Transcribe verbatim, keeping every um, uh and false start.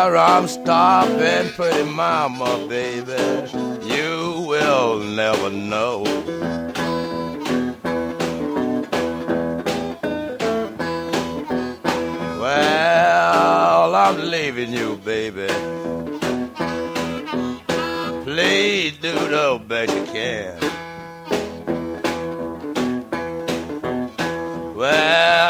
where I'm stopping, pretty mama, baby, you will never know. Well, I'm leaving you, baby. Please do the best you can. Well,